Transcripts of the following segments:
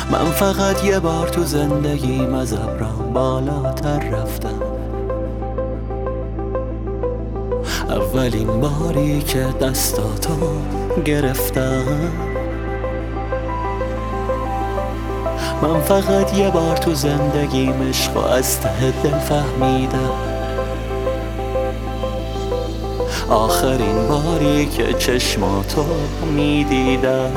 من فقط یه بار تو زندگیم از ابرام بالاتر رفتم. اولین باری که دستاتو گرفتم. من فقط یه بار تو زندگیم عشق و از ته دل فهمیدم. آخرین باری که چشماتو میدیدم.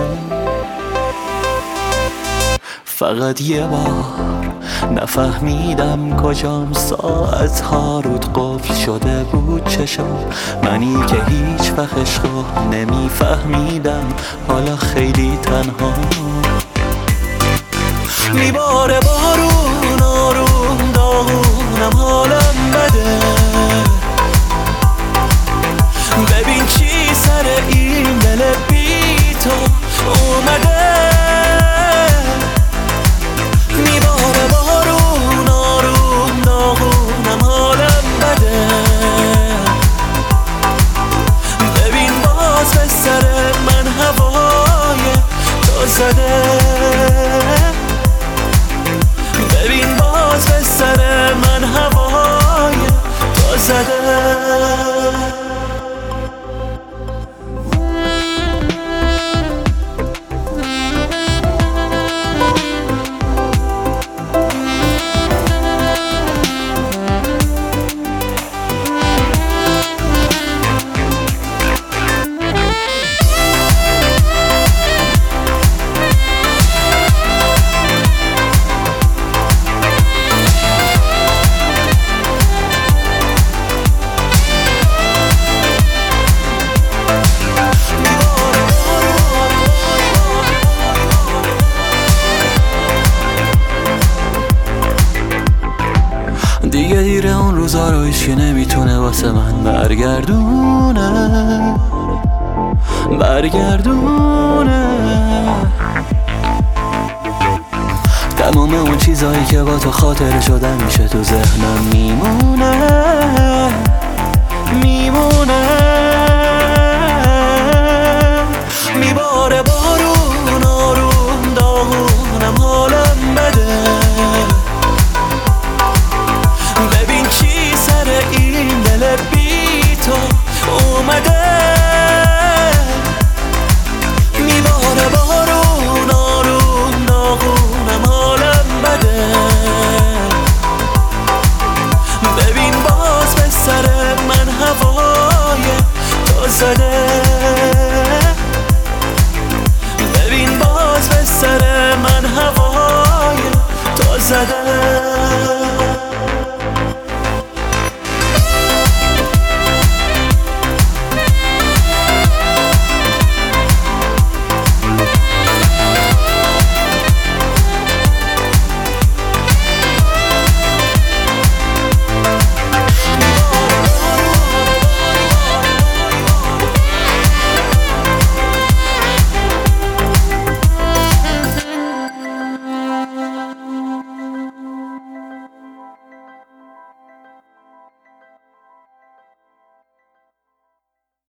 فقط یه بار نفهمیدم کجام، ساعتها رود قفل شده بود چشم. منی که هیچ وقت عشقو نمیفهمیدم، حالا خیلی تنها. میباره بارون آروم داغونم، حالم بده. ببین چی سر این دل بی تو اومده. میباره بارون آروم داغونم، حالم بده. ببین باز به سر من هوای تو زده. ببین باز به سر من هوای تو زده. دیگه دیره اون روزا رو هیچکی نمیتونه واسه من برگردونه. تمام اون چیزایی که با تو خاطره شدن میشه تو ذهنم میمونه.